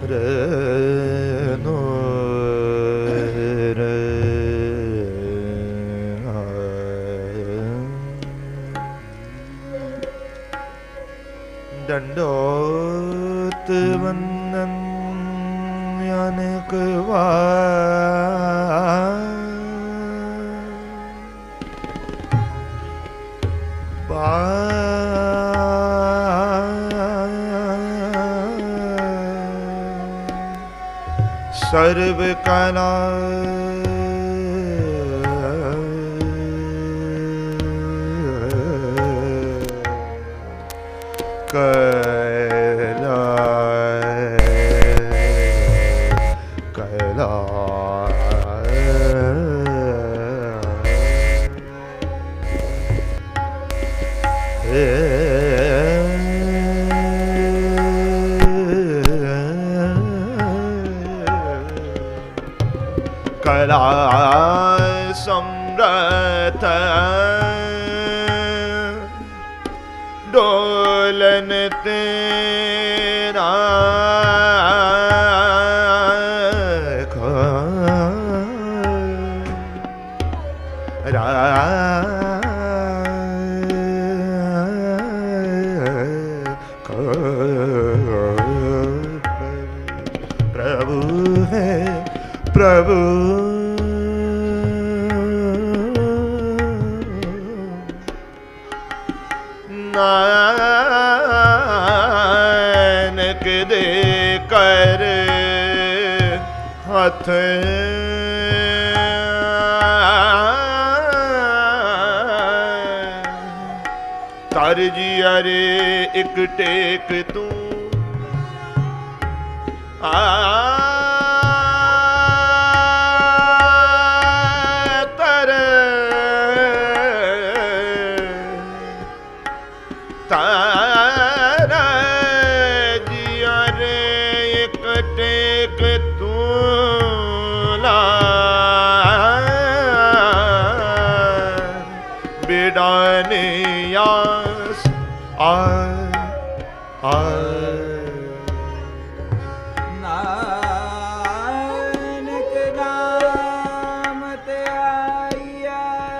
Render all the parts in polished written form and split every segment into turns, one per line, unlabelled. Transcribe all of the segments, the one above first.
No दंडोत वंदन अनेक सर्व कला कला समृत डोलन तेरा प्रभु है प्रभु नानक दे कर हाथ तार जी अरे एक टेक तू तारा जिया रे एक टेक तू ला बिडाने यास
नानक नाम ते आया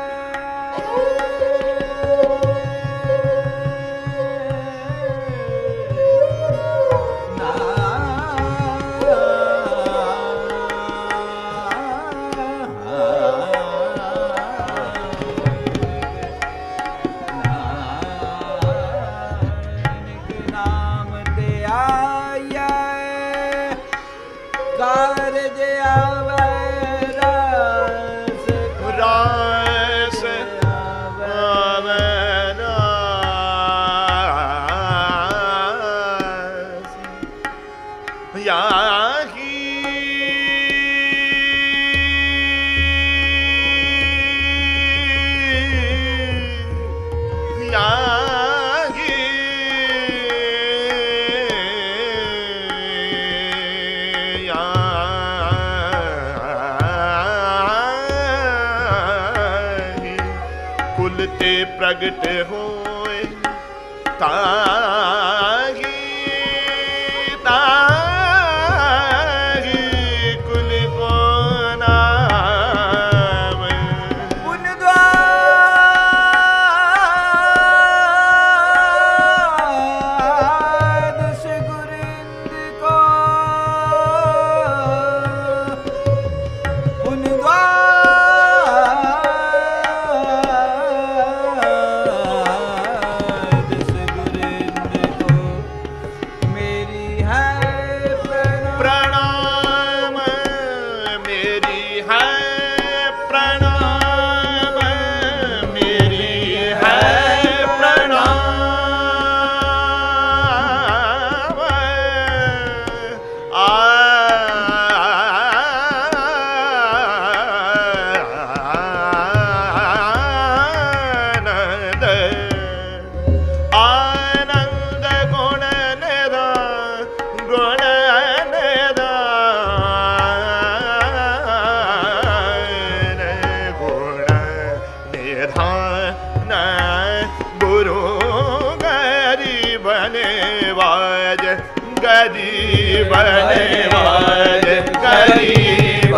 प्रगट होए ताही ताही कुल को नाम
पुन द्वादश गुरिंद को पुन
गरीब नवाज गरीब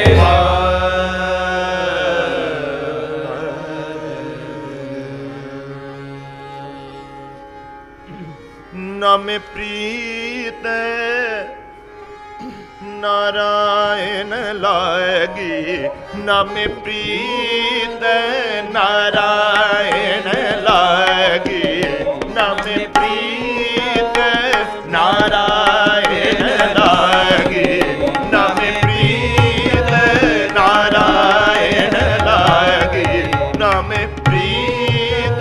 नम प्रीत नारायण लागी नम प्रीत नारायण लागी नम प्रीत नारायण लागी नम प्रीत नारायण लागी नम प्रीत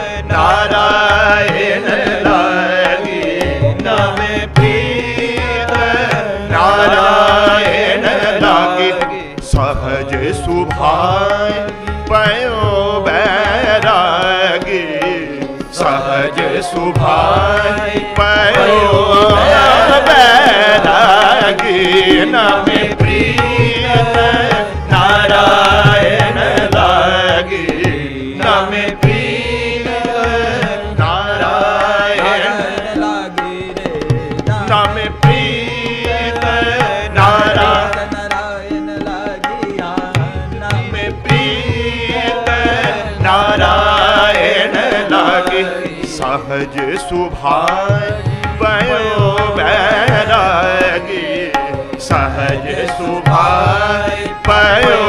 नारायण लागी नम प्रीत नारायण लागी सहज सुभाय पयो बैरागी सहज सुभाय पयो बैरागी नम प्रीत नारायण लागी नम प्रीत नारायण
लागी रे
नम प्रीत
नारायण लागी
नम प्रीत नारायण लागी सहज सुभाय पयो बैरागी सहज सुभाय पयो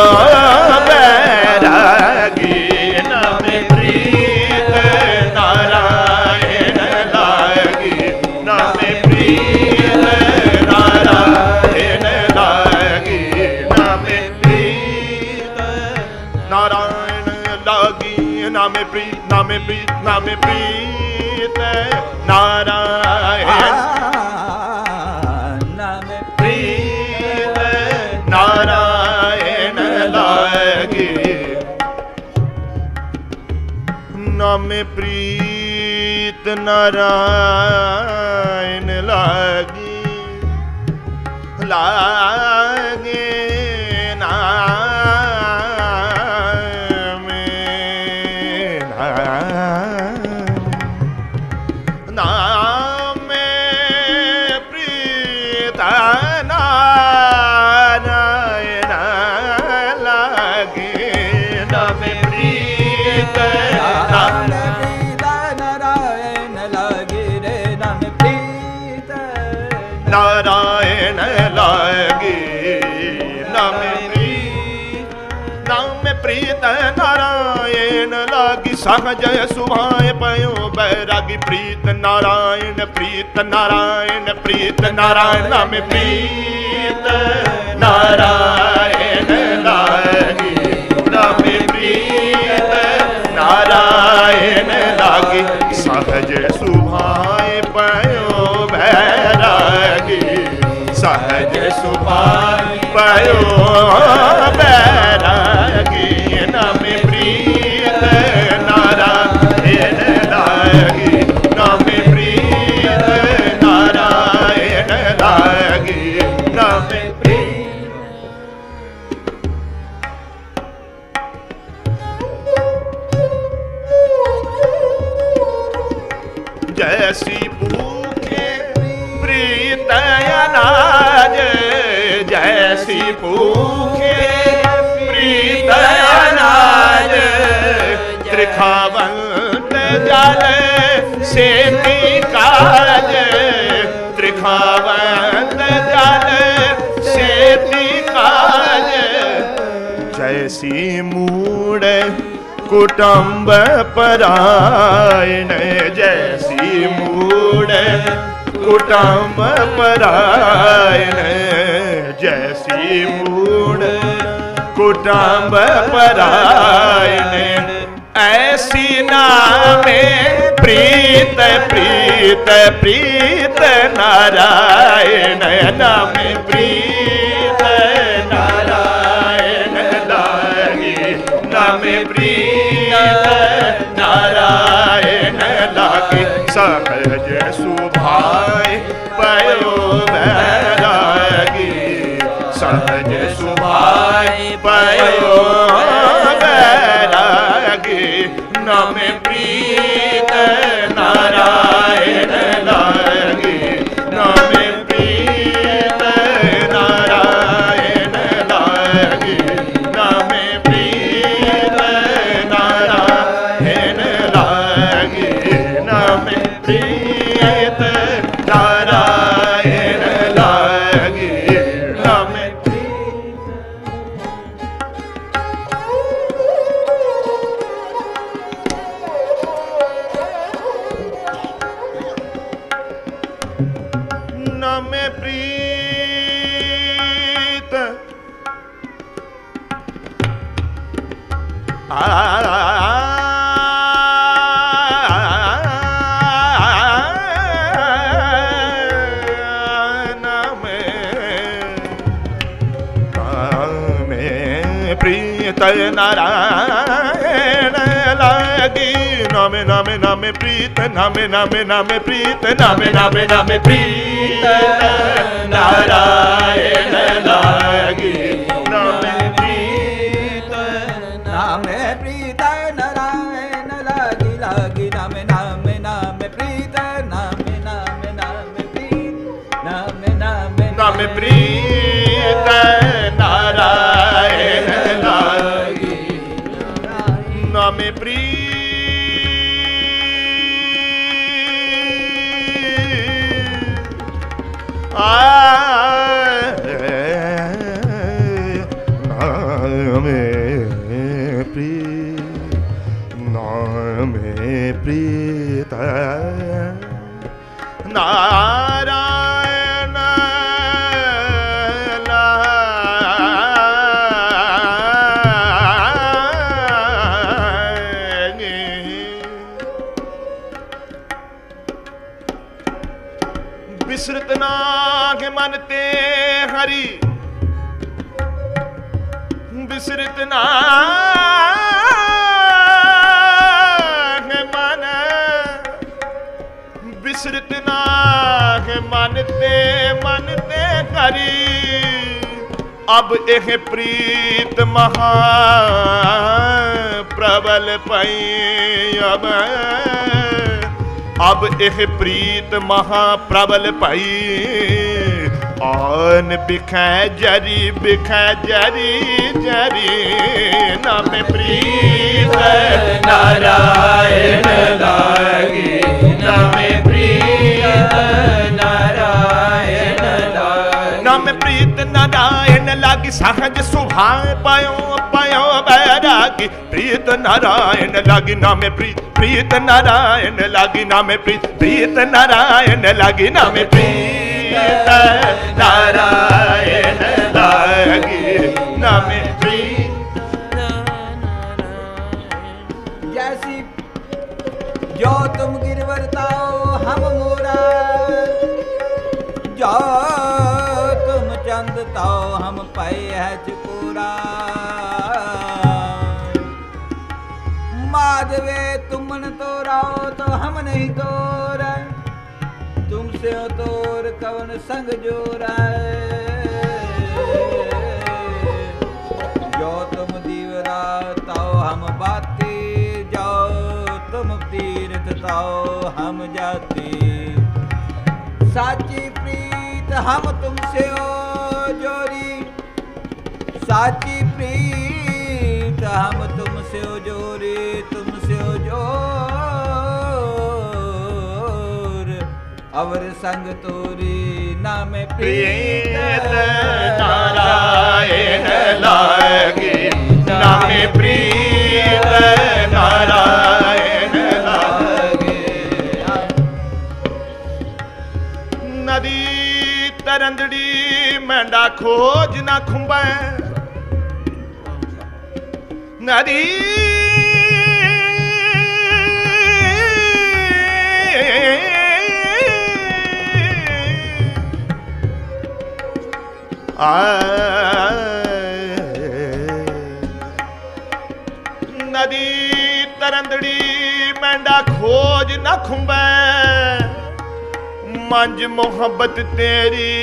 बैरागी नम प्रीत नारायण लागी नम प्रीत नारायण लागी नम प्रीत नारायण लागी नम प्रीत नम प्रीत नम प्रीत नारायण
नाम
प्रीत नारायण लागी नम प्रीत नारायण लागी लागे नाम प्रीत नारायण लागे नम प्रीत
नारायण लागी रे नाम प्रीत
नारायण लागे नम प्रीत नारायण लागी सहज सुभाय पयो बैरागी प्रीत नारायण प्रीत नारायण नम प्रीत नारायण लागी नम प्रीत नारायण लागी सहज सुभाय पयो बैरागी सहज सुभाय पयो बैरागी नम प्रीत नारायण लागी नम प्रीत नारायण लागी नम प्रीत जैसी भूखे प्रीत अनाज जैसी भूखे प्रीत अनाज त्रिखावंत जल से काज त्रिखावंत जल से काज जैसी मूड कुटुंब परायण जैसी मूड कुटुंब परायण जैसी मूड कुटुंब परायण ऐसी नामे प्रीत प्रीत प्रीत नारायण नामे प्रीत नारायण लागी नामे प्रीत नारायण लागी सहज सुभाय पयो बैरागी सहज सुभाय पयो बैरागी नम प्रीत नारायण लागी नारायण लागी नामे नामे नामे प्रीत नामे नामे नामे प्रीत नामे नामे नामे प्रीत नारायण लागी नामे प्रीत
नामे प्रीत नारायण लागी लागी नामे नामे नामे प्रीत नामे नामे नामे प्रीत नामे नामे
नामे प्रीत नारायण लागी नामे प्रीत नामे प्रीत नारायण लागे विसृत नाग मनते हरि विसृत नाग मन विसृत नाग मनते मनते हरि अब एह प्रीत महा प्रबल पई अब एह प्रीत महा प्रबल पई आन बिखै जरी जरी नामे प्रीत
नारायण लागी नामे प्रीत नारायण लागी
नामे प्रीत नारायण लागी सहज सुभाए पायो पायो बैरागी प्रीत नारायण लागी नामे प्रीत नारायण लागी नामे प्रीत नारायण लागी नामे प्रीत नारायण लागी नामे प्रीत
जैसी जो तुम गिरवरताओ हम मोरा जो तुम चंद ताओ हम पाए है चकोरा माधवे तुमन तोराओ तो हम नहीं तोर तुमसे तोर कवन संग जोरा जो तुम दीवरा ताओ हम बाती जाओ तुम तीर्थ ताओ हम जाती साची प्रीत हम तुमसे ओ जोरी साची प्रीत हम तुमसे ओ जोरी तुमसे ओ जोर अवर संग तोरी नामे
प्रीत नारायण लागे नामे प्रीत नारायण लागे नदी तरंदड़ी मेंढा खोज ना खुंबे नदी नदी तरंदड़ी मेंढा खोज न खुंबे मंज मोहब्बत तेरी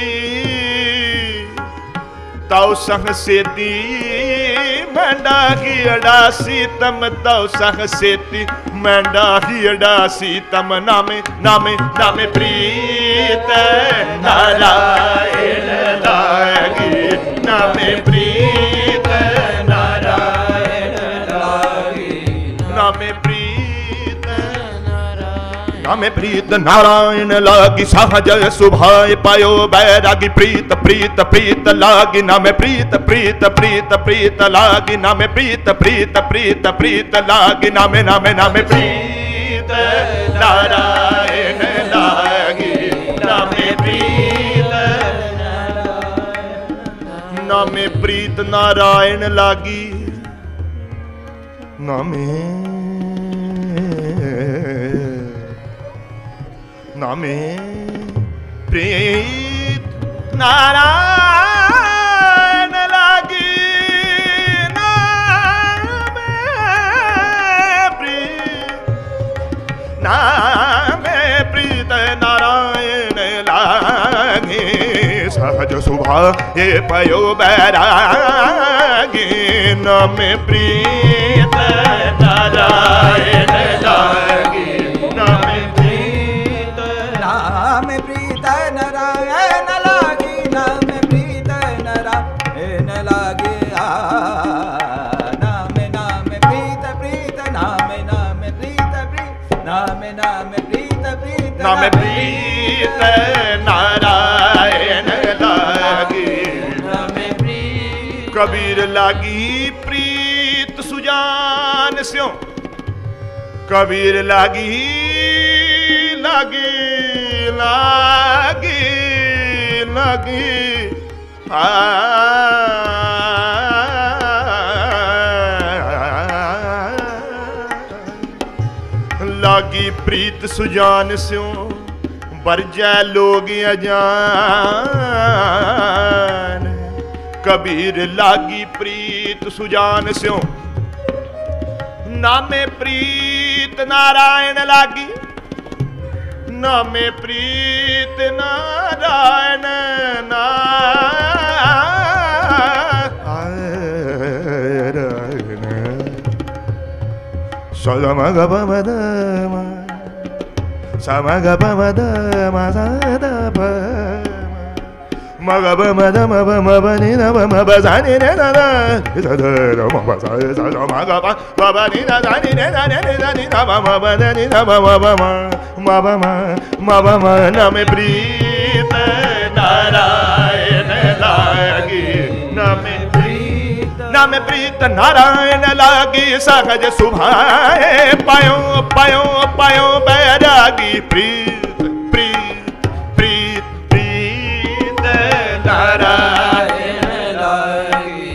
ताऊ संग सेती मेंढा की अडासी तम ताऊ संग सेती मेंढा की अडासी तम नामे नामे नामे प्रीत नारायण लागी नामे प्रीत नारायण लागी नामे प्रीत नारायण लागी सहज सुभाए पायो बैरागी प्रीत प्रीत प्रीत लागी नामे प्रीत प्रीत प्रीत प्रीत लागी नामे प्रीत प्रीत प्रीत प्रीत लागी नामे नामे नामे प्रीत नारायण लागी नामे प्रीत नामे प्रीत नारायण लागी नामे नामे प्रीत नारायण लागी नामे सुभाए पयो बैरागी नाम प्रीत नारायण लागी नाम प्रीत
नारायण लागी नाम प्रीत नारायण लागी नाम प्रीत प्रीत नाम प्रीत प्रीत नाम प्रीत प्रीत
नाम प्रीत नारायण लागी
नाम प्रीत
कबीर लागी प्रीत सुजान स्यों कबीर लागी लागी लागी लागी लागी प्रीत सुजान स्यों बरजै लोग अजान कबीर लागी प्रीत सुजान स्यों नामे प्रीत नारायण लागी नामे प्रीत नारायण नारायण सगमगपमदम समगपमदम सदप मगपमदमपमपनि नमपसानि नन सदरमपसाय सदमगप पवनि ननि ननि नमपदनि नमपम मपम मपम नमे प्रीत नारायण लागी नमे नाम प्रीत नारायण लागी सहज सुभाए पायो पायो पायो बैरागी प्रीत प्रीत प्रीत प्रीत नारायण लागी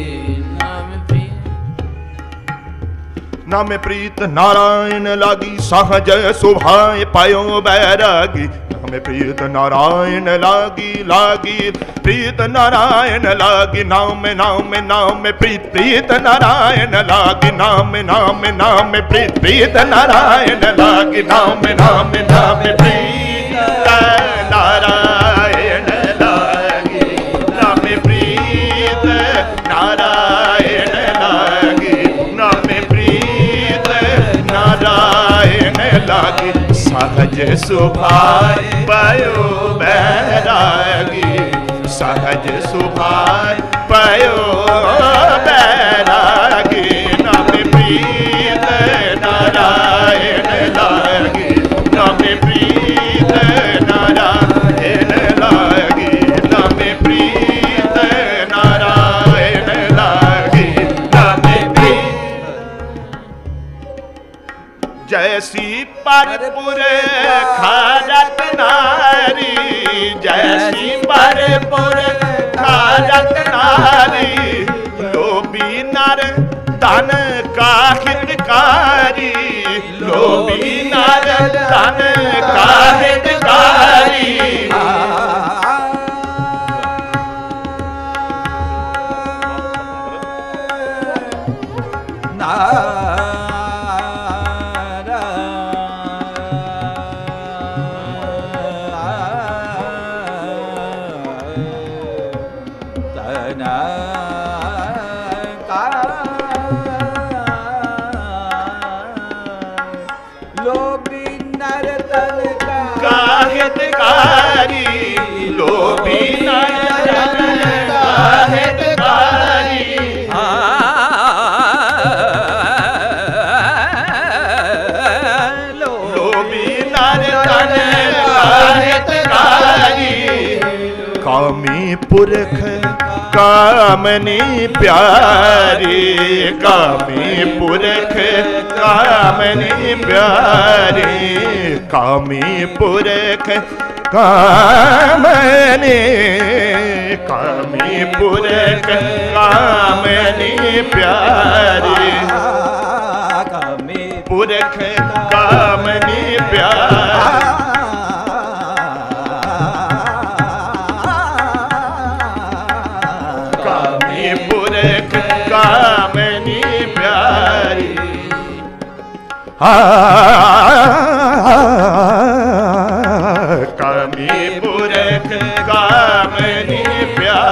नाम प्रीत नारायण लागी सहज सुभाए पायो बैरागी नाम प्रीत नारायण लागी लागी प्रीत नारायण लागी नाम प्रीत प्रीत नारायण लागी नाम प्रीत प्रीत नारायण लागी नाम प्रीत नारायण लागी नाम प्रीत नारायण लागी नाम प्रीत नारायण लागी सहज सुभाए पायो बैरागी सहज सुभाए पायो बैरागी नाम प्रीत नारायण लागी नाम प्रीत नारायण लागी नाम प्रीत नारायण लागी नाम प्रीत जैसी परपुर खारत नारी जैसी परपुर खारत नारी लोभी नर धन का हितकारी लोभी नर धन का हितकारी लोभी नर धन का हितकारी लोभी नर धन का हितकारी कामी पुरख कामनी प्यारी कामी पुरख कामनी प्यारी कामी पुरख कामनी कामी पुरख कामनी प्यारी कामी पुरख कामनी प्यारी कामी पुरख कामनी प्यारी कामी पुरख कामनी प्यारी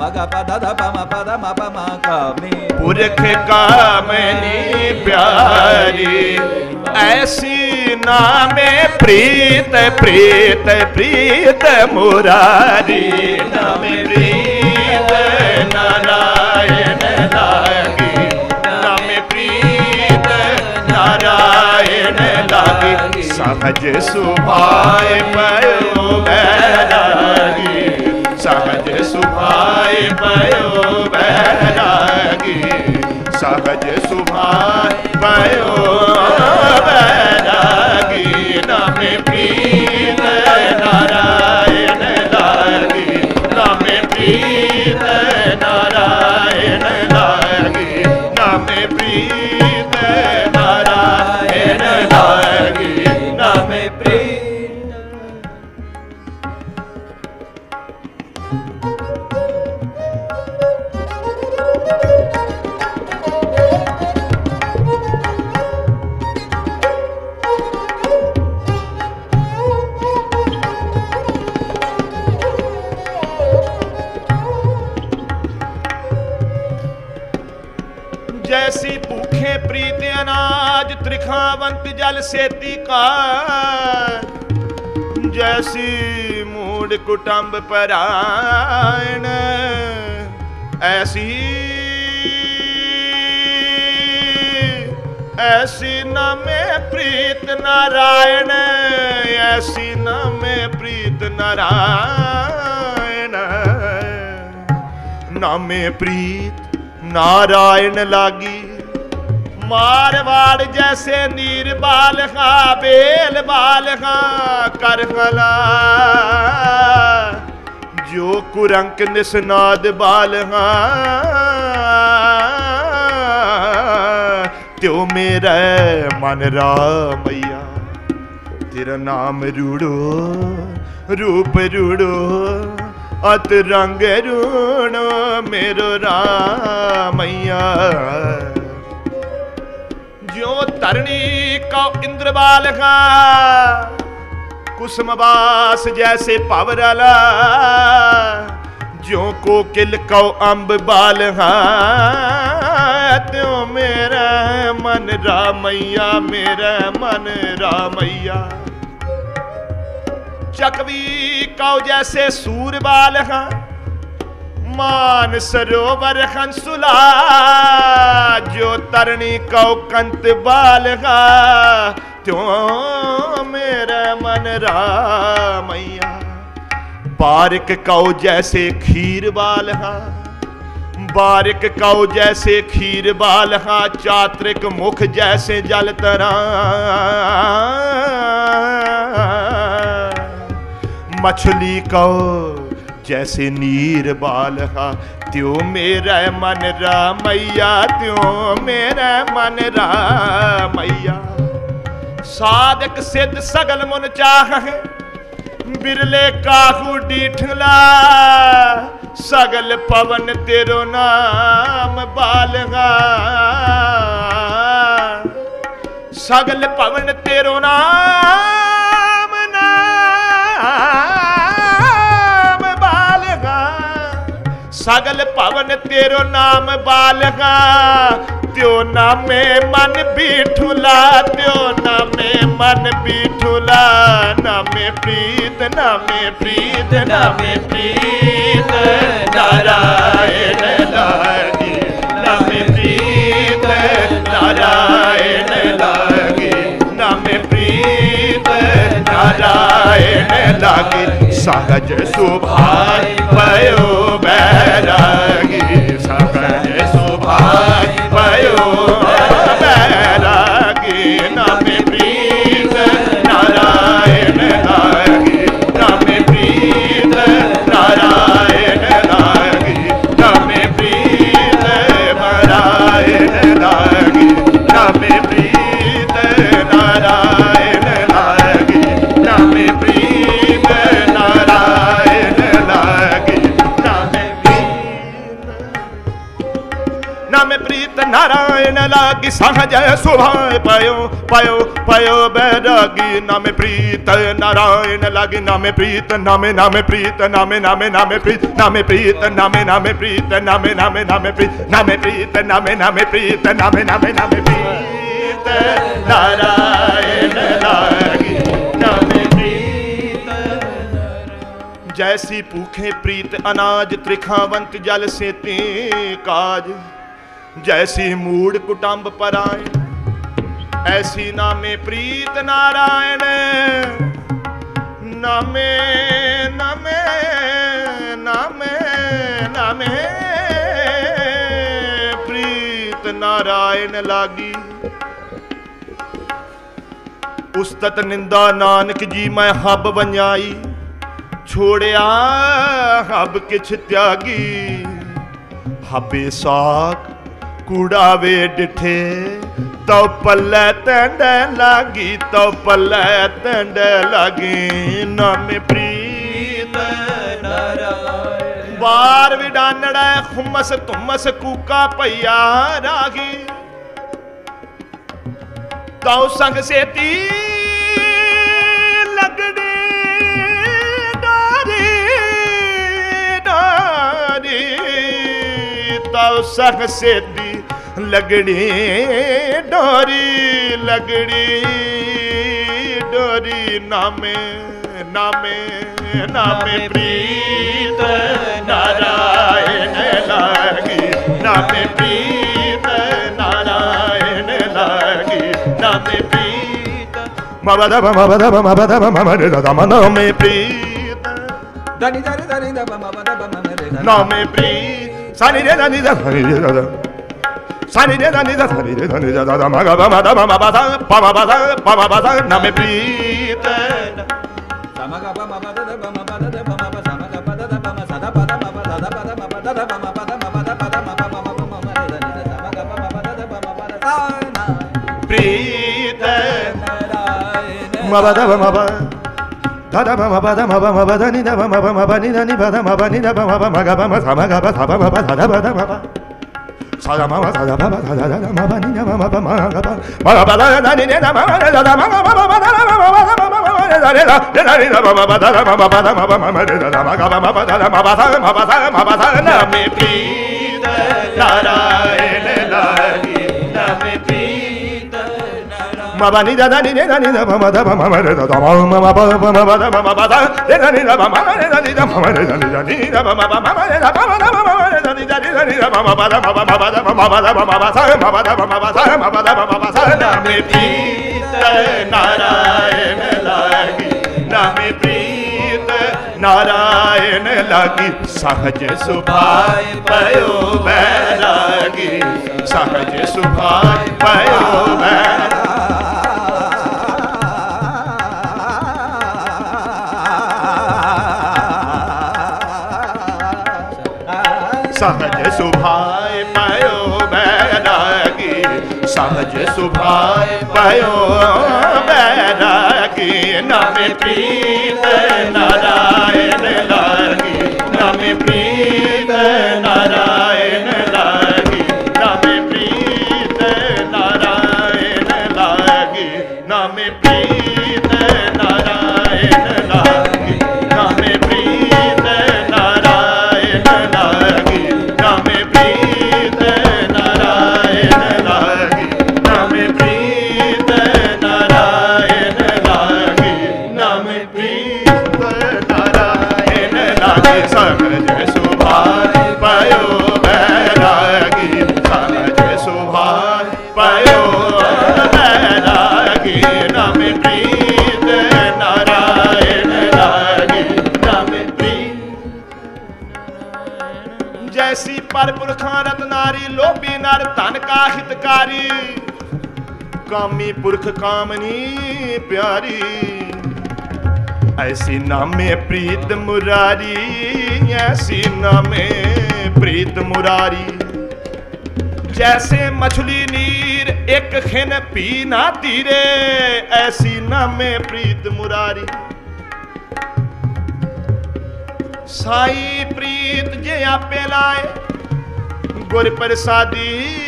गा पा धा धा पा मा कामिनी।
पुरख कामिनी प्यारी ऐसी नामे प्रीत प्रीत प्रीत मुरारी। नामे प्रीत नारायण लागी, नामे प्रीत नारायण लागी। सहज सुभाए पयो बैरागी, सहज सुभाए पयो बैरागी, सहज सुभाए पयो बैरागी। नामे प्रीत नारायण लागी, नामे प्रीत नारायण लागी, नामे प्रीत नारायण लागी, नामे प्रीत। जैसी भूखे प्रीत अनाज त्रिखावंत जल सेती का, जैसी मूड कुटुंब परायण ऐसी ऐसी नामे प्रीत नारायण, ऐसी नामे प्रीत नारायण। नामे प्रीत नारायण लागी। मारवाड़ जैसे नीर बाल खा बेल बाल खा कर खला, जो कुरंक निस्नाद बाल खा त्यो मेरा मन रामैया। तेरा नाम रूड़ो रूप रूड़ो अत रंग रूणो मेरो रामैया। जो तरणी का इंद्रबाल का कुसुमवास जैसे पावरला, जो कोकिल कौ अम्ब बाल त्यों मेरा मन रामैया, मेरा मन रामैया। चकवी कौ जैसे सूर बाल मान सरोवर हंसुला, जो तरणी कौ कंत बाल त्यों मेरा मन रामैया। बारिक कौ जैसे खीर बाल, बारिक कौ जैसे खीर बाल, चात्रिक मुख जैसे जल तरा। मछली कौ जैसे नीर बाल, त्यों मेरा मन रामैया, त्यों मेरा मन रामैया। साधक सिद्ध सगल मुन चाह, बिरले काहू डीठला, सगल पवन तेरो नाम बालगा। सगल पवन तेरो नाम नाम बालगा। सगल पवन तेरो नाम बालगा, त्यो नामे मन बिठुला, त्यो नामे मन बिठुला। नामे प्रीत नामे प्रीत नामे प्रीत नारायण लागी, नामे प्रीत नारायण लागी, नामे प्रीत नारायण लागी। सहज सुभाय पयो बैरागी, सहज सुभाय पयो बैरागी। नामे प्रीत नारायण लागी, नामे प्रीत नारायण लागी, नामे प्रीत नारायण लागी, नामे प्रीत नारायण लागी, नामे प्रीत नारायण लागी। नामे प्रीत नारायण लागी सहज सुभाए पायो पायो पायो बैरागी नामे प्रीत नारायण लागी नामे प्रीत नामे नामे प्रीत नामे नामे नामे प्रीत नामे प्रीत नामे नामे प्रीत नामे नामे नामे प्रीत नामे प्रीत नामे नामे प्रीत नामे नामे नामे प्रीत नारायण लागी नामे प्रीत जैसी भूखे प्रीत अनाज त्रिखावंत जल से ते काज जैसी मूड कुटुंब पराए ऐसी नामे प्रीत नारायण नामे नामे नामे नामे प्रीत नारायण लागी उस्तत निंदा नानक जी मैं हब बंजाई छोड़िया हब किछ त्यागी हबे साक कूड़ावे डिठे तो पल्ले तंड लागी तो पल्ले तंड लागी नामे प्रीत नारायण बार विडानड़ा खुमस तुमस कूका पैया रागी तो संग सेती लगड़ी डारी डारी तो संग सेती लगड़ी डोरी लगड़ी डोरी नामे नामे नामे प्रीत नारायण लागी नामे प्रीत नारायण लागी नामे प्रीत मबदब मबदब मबदब ममरे दम नामे प्रीत
धनि धनि धनि दब मबदब ममरे
नामे प्रीत सानि रे धनि धनि Sani de dani da sani de dani da da ma ga ba ma da ma ba da pa ma ba da naame prita
sama ga ba ma ba da ba ma ba da ba ma ba sama ga ba da ba ma sa da ba da ma ba da ba da ma ba da ba ma ba da ma ba da ba da ma ba ma ma ma ma re dani da sama ga ba ma ba da ba ma ba da sa na
prita ma ba da ba ma ba da da ma ba da ma ba da ni da ma ba ni da ni ba da ma ba ni da ba ma ga ba ma sama ga ba sa ba ma ba da ba da ma ba Sada mama sada baba sada da mama ni na mama mama gaba mama bada da ni na mama da da mama mama bada mama bada mama da da da ni da mama bada mama bada mama mama da da mama gaba mama da mama bada name prita narayan lagi name prita narayan mama ni da ni da mama da mama da da mama bada mama bada da ni da mama da ni da mama da ni da mama mama da mama mama bada mama bada mama bada mama bada mama bada mama bada mama bada mama bada name prita narayan lagi name prita narayan lagi सहज सुभाय पयो बैरागी सहज सुभाय पयो बैरागी सहज सुभाय पयो बैरागी सहज सुभाय पयो बैरागी नामे प्रीत नारायण लागी नामे प्रीत नारायण लागी नामे प्रीत नारायण लागी नामे प्रीत नारायण लागी नामे प्रीत नारायण लागी नामे प्रीत नारायण लागी नामे प्रीत नारायण लागी नामे प्रीत नारायण लागी सहज सुभाय पयो बैरागी सहज सुभाय पयो बैरागी नामे प्रीत नारायण लागी नामे प्रीत जैसी पर पुरखा रत्नारी लोभी नर धन का हितकारी कामी पुरख कामनी प्यारी ऐसी नामे प्रीत मुरारी ऐसी नामे प्रीत मुरारी जैसे मछली नीर एक खिन पी ना तीरे ऐसी नामे प्रीत मुरारी साई प्रीत जे आपे लाए गुर प्रसादी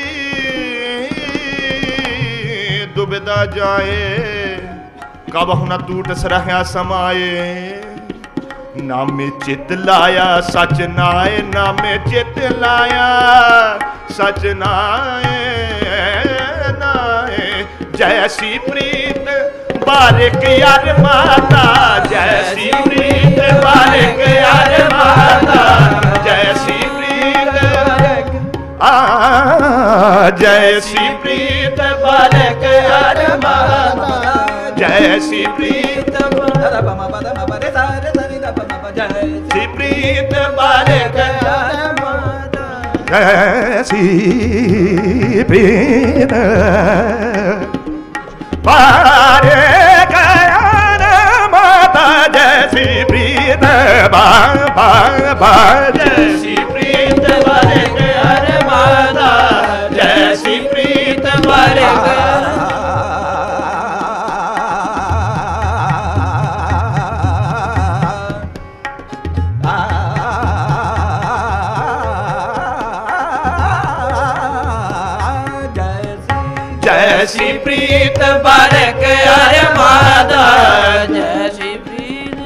दुबदा जाए, कब न टूट सरह्या समाए। नामे चित लाया सच नाए, नामे चित लाया सच नाए नाए। जैसी प्रीत बारिक यार माता, जैसी प्रीत बारिक यार माता, जैसी प्रीत जैसी प्रीत बारिक यार माता, जैसी प्रीत जैसी प्रीत बारिक यार माता, जैसी प्रीत बारिक यार माता, जैसी प्रीत जैसी प्रीत बारिक यार माता, जैसी प्रीत बारिक जैसी प्रीत बारिक यार माता, जैसी प्रीत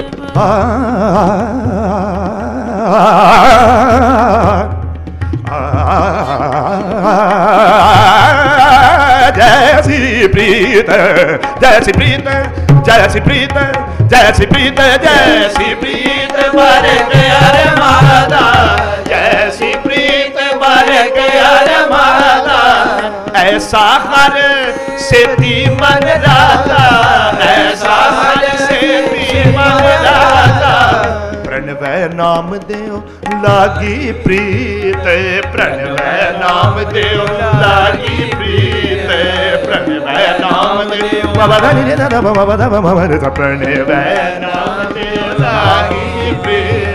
जैसी प्रीत जैसी प्रीत जैसी प्रीत जैसी प्रीत जैसी प्रीत बारिक यार माता, जैसी प्रीत बारिक यार माता। ऐसा हर सेती मन राता, ऐसा हर सेती मन राता। प्रणवै नाम देव लागी प्रीत, प्रणवै नाम देव लागी प्रीत, प्रणवै नाम देव प्रणवै नाम देव लागी प्रीत।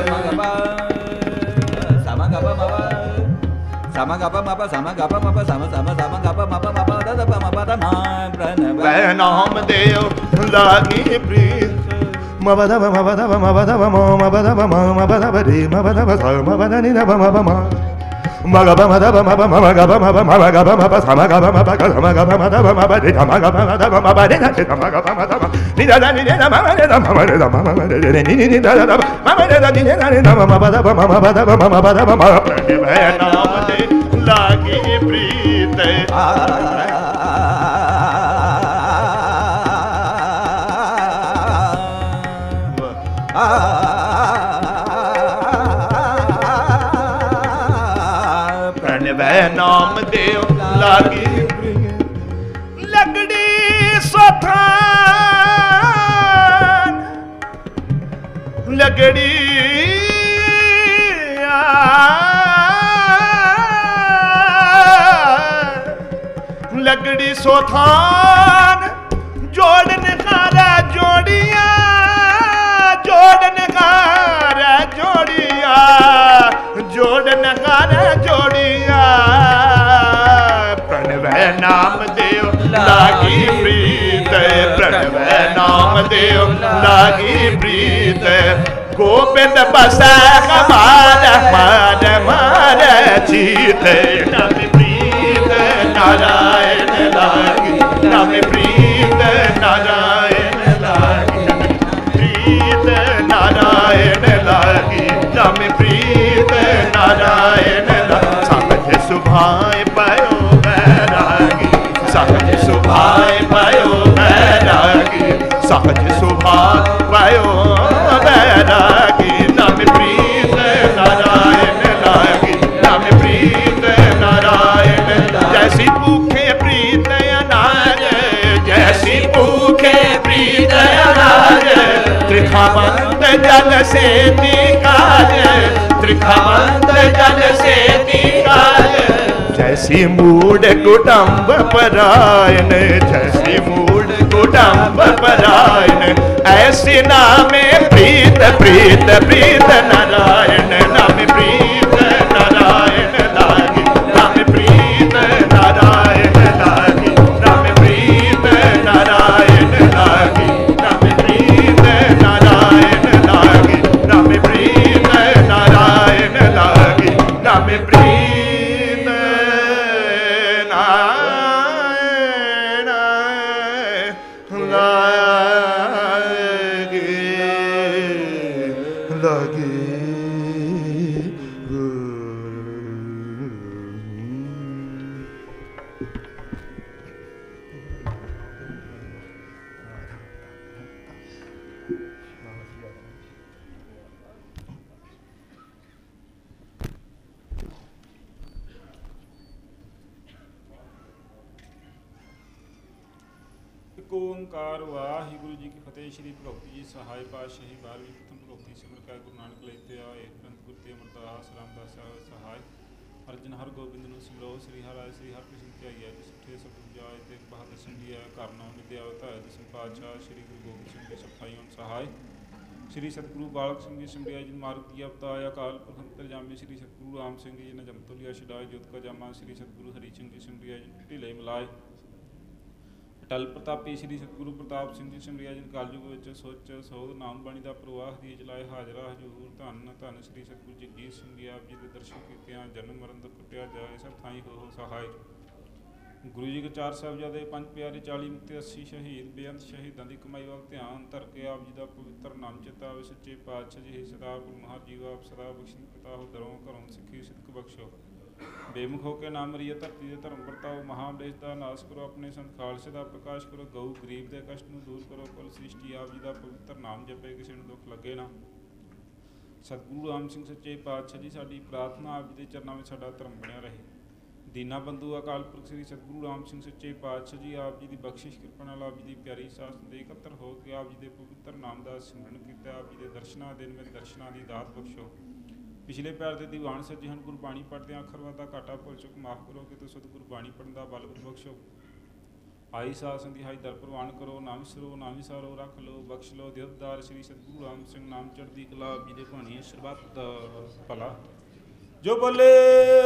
प्रणवै नाम देव लागी प्रीत। मबदब मबदब मबदब मबदब मबदब रे मबदब मबदनि नब मबम मगब मदब मब मगब मब मगब मब समगब मब समगब मदब मबदि समगब मदब मबदि नति समगब मदब निदा निदा मबदि मबदि मबदि नि नि दा दा मबदि नि नि दा मबदब मबदब मबदब प्रणवै नाम दे लागी प्रीत। प्रणवै नाम देव लागी लगड़ी सोथान लगड़ी लगड़ी सोथान जोड़न हारा जोड़िया जोड़न हारा जोड़िया जोड़न हारा जोड़िया। प्रणवै नाम देव लागी प्रीत, प्रणवै नाम देव लागी प्रीत। गोविंद बसै मार मार मार चीत, नम प्रीत नारायण लागी, नम प्रीत नारायण लागी, प्रीत नारायण लागी, नम प्रीत नारायण लागी। समझ सुभाए पायो बैरागी, समझ सुभाए पायो बैरागी, समझ सुभाए पायो बैरागी। नम प्रीत नारायण लागी, नम प्रीत नारायण। जैसी भूखे प्रीत अनाज, जैसी भूखे प्रीत अनाज। त्रिखावंत जल से निकाज, त्रिखावंत जल से निकाज। जैसी मूड कुटुंब परायण, जैसी मूड कुटुंब परायण। ऐसी नामे प्रीत प्रीत प्रीत नारायण, नाम प्रीत नारायण लागी, नाम प्रीत नारायण लागी, नाम प्रीत नारायण लागी, नाम प्रीत नारायण लागी, नाम प्रीत नारायण लागी, नाम प्रीत
ਇੱਕ ਓੰਕਾਰ ਵਾਹਿਗੁਰੂ ਜੀ ਕੀ ਫਤਿਹ। ਸ਼੍ਰੀ ਭਗਵਤੀ ਜੀ ਸਹਾਇ ਪਾਤਸ਼ਾਹੀ 12ਵੀਂ ਪ੍ਰਥਮ ਭਗਵਤੀ ਸਿਮਰ ਕੈ ਗੁਰੂ ਨਾਨਕ ਲਈ ਤੇ ਆਏ ਗ੍ਰੰਥ ਗੁਰ ਤੇ ਅਮਰਦਾਸ ਰਾਮਦਾਸ ਸਹਾਇ ਅਰਜਨ ਹਰ ਗੋਬਿੰਦ ਨੂੰ ਸਿਮਰੋ। ਸ੍ਰੀ ਹਰਿ ਸ੍ਰੀ ਹਰਿਕ੍ਰਿਸ਼ਨ ਧਿਆਈਐ ਜਿਸ ਠੇ ਸਭ ਜਾਇ ਤੇ ਬਹਾਦਰ ਸੰਧਿਆ ਘਰ ਨਾਮ ਵਿਦਿਆ ਧਾਇ ਦਸਮ ਪਾਤਸ਼ਾਹ ਸ਼੍ਰੀ ਗੁਰੂ ਗੋਬਿੰਦ ਸਿੰਘ ਜੀ ਸਫਾਈ ਹੁਣ ਸਹਾਇ। ਸ਼੍ਰੀ ਸਤਿਗੁਰੂ ਬਾਲਕ ਸਿੰਘ ਜੀ ਸਿਮਰਿਆ ਜੀ ਮਾਰਗ ਦੀ ਅਵਤਾਰ ਅਕਾਲ ਪੁਰਖ ਅੰਤਰਜਾਮੀ ਸ਼੍ਰੀ ਸਤਿਗੁਰੂ ਰਾਮ ਸਿੰਘ ਜੀ ਨੇ ਜਮ ਤੁਲਿਆ ਛਡਾਇ ਜੋਤ ਕਾ ਜਾਮਾ ਸ਼੍ਰੀ ਸਤਿਗੁਰੂ ਹਰੀ ਸਿੰਘ ਜੀ ਸਿਮਰਿਆ ਜੀ ਢਿਲੇ ਮਿਲਾਏ। ਅਟਲ ਪ੍ਰਤਾਪੀ ਸ਼੍ਰੀ ਸਤਿਗੁਰੂ ਪ੍ਰਤਾਪ ਸਿੰਘ ਜੀ ਸਿਮਰਿਆ ਜੀ ਕਲਯੁਗ ਵਿੱਚ ਸੋਚ ਸੋਧ ਨਾਮ ਬਾਣੀ ਦਾ ਪ੍ਰਵਾਹ ਦੀ ਚਲਾਏ ਹਾਜ਼ਰਾ ਹਜ਼ੂਰ ਧੰਨ ਧੰਨ ਸ਼੍ਰੀ ਸਤਿਗੁਰੂ ਜਗਜੀਤ ਸਿੰਘ ਜੀ ਆਪ ਜੀ ਦੇ ਦਰਸ਼ਨ ਕੀਤਿਆਂ ਜਨਮ ਮਰਨ ਦੁੱਖ ਕੁੱਟਿਆ ਜਾਏ ਸਭ ਥਾਈ ਹੋ ਸਹਾਇ। ਗੁਰੂ ਜੀ ਕੇ 4 ਸਾਹਿਬਜ਼ਾਦੇ 5 ਪਿਆਰੇ 40 ਮੁਕਤੇ 80 ਸ਼ਹੀਦ ਬੇਅੰਤ ਸ਼ਹੀਦਾਂ ਦੀ ਕਮਾਈ ਵੱਲ ਧਿਆਨ ਧਰ ਕੇ ਆਪ ਜੀ ਦਾ ਪਵਿੱਤਰ ਨਾਮ ਚਿਤਾਵੇ ਸੱਚੇ ਪਾਤਸ਼ਾਹ ਜੀ ਸਦਾ ਗੁਰੂ ਮਹਾਰਾਜ ਜੀ ਆਪ ਸਦਾ ਬਖਸ਼ਿਸ਼ ਪਿਤਾ ਹੋ ਦਰੋਂ ਘਰੋਂ ਸਿੱਖੀ ਸਿੱਖ ਬਖਸ਼ੋ। ਬੇਮੁਖ ਹੋ ਕੇ ਨਾਮ ਮਰੀਏ ਧਰਤੀ ਦੇ ਧਰਮ ਵਰਤਾਓ ਮਹਾਬਲੇਸ਼ ਦਾ ਨਾਸ਼ ਕਰੋ ਆਪਣੇ ਸੰਤ ਖਾਲਸੇ ਦਾ ਪ੍ਰਕਾਸ਼ ਕਰੋ ਗਊ ਗਰੀਬ ਦੇ ਕਸ਼ਟ ਨੂੰ ਦੂਰ ਕਰੋ ਕੁਲ ਸ੍ਰਿਸ਼ਟੀ ਆਪ ਜੀ ਦਾ ਪਵਿੱਤਰ ਨਾਮ ਜਪੇ ਕਿਸੇ ਨੂੰ ਦੁੱਖ ਲੱਗੇ ਨਾ। ਸਤਿਗੁਰੂ ਰਾਮ ਸਿੰਘ ਸੱਚੇ ਪਾਤਸ਼ਾਹ ਜੀ ਸਾਡੀ ਪ੍ਰਾਰਥਨਾ ਆਪ ਜੀ ਦੇ ਚਰਨਾਂ ਵਿੱਚ ਸਾਡਾ ਧਰਮ ਬਣਿਆ ਰਹੇ। ਦੀਨਾ ਬੰਧੂ ਅਕਾਲ ਪੁਰਖ ਸ੍ਰੀ ਸਤਿਗੁਰੂ ਰਾਮ ਸਿੰਘ ਸੱਚੇ ਪਾਤਸ਼ਾਹ ਜੀ ਆਪ ਜੀ ਦੀ ਬਖਸ਼ਿਸ਼ ਕਿਰਪਾ ਨਾਲ ਆਪ ਜੀ ਦੀ ਪਿਆਰੀ ਸਾਸ ਦੇ ਇਕੱਤਰ ਹੋ ਕੇ ਆਪ ਜੀ ਦੇ ਪਵਿੱਤਰ ਨਾਮ ਦਾ ਸਿਮਰਨ ਕੀਤਾ ਆਪ ਜੀ ਦੇ ਦਰਸ਼ਨਾਂ ਦਿਨ ਵਿੱਚ ਦਰਸ਼ਨਾਂ ਦੀ ਦਾਤ ਬਖਸ਼ੋ। ਪਿਛਲੇ ਪਿਆਰ ਦੇ ਦੀਵਾਨ ਸੱਜੇ ਹਨ ਗੁਰਬਾਣੀ ਪੜ੍ਹਦਿਆਂ ਅੱਖਰ ਵਾਧਾ ਘਾਟਾ ਭੁੱਲ ਚੁੱਕ ਮਾਫ ਕਰੋ ਕਿ ਤੁਸੀਂ ਗੁਰਬਾਣੀ ਪੜ੍ਹਨ ਦਾ ਬਲ ਬਖਸ਼ੋ। ਆਈ ਸਾਸ ਸੰਧਿਆਈ ਦਰ ਪ੍ਰਵਾਨ ਕਰੋ ਨਾ ਵਿਸਰੋ ਨਾ ਵਿਸਾਰੋ ਰੱਖ ਲਓ ਬਖਸ਼ ਲਓ ਦਿਵਦਾਰ ਸ੍ਰੀ ਸਤਿਗੁਰੂ ਰਾਮ ਸਿੰਘ ਨਾਮ ਚੜ੍ਹਦੀ ਕਲਾ ਆਪ ਜੀ ਦੇ ਭਾਣੀ ਸਰਬੱਤ ਭਲਾ ਜੋ ਬੋਲੇ